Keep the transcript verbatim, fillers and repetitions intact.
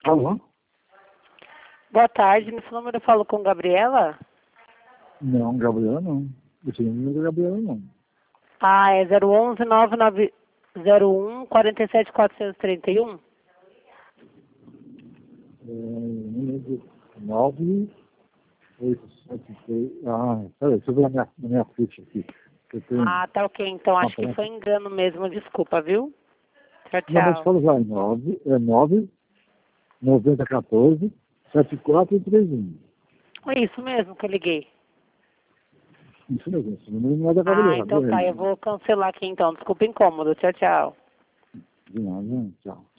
Alô? Boa tarde, nesse número eu falo com Gabriela? Não, Gabriela não. Esse número não é Gabriela não. Ah, é zero um um nove nove zero um quatro sete quatro três um? É, número nove oito sete três. Ah, peraí, deixa eu ver na minha, na minha ficha aqui. Eu tenho Ah, tá ok, então uma acho que prancha. foi engano mesmo, desculpa, viu? Tchau, Não, mas tchau. fala já, é nove, é nove, noventa, quatorze, setenta e quatro, trinta e um. É isso mesmo que eu liguei. Isso mesmo, esse número não é da Ah, Gabriela, então viu, tá, eu Regina? vou cancelar aqui então, desculpa incômodo, tchau, tchau. De nada, né? Tchau.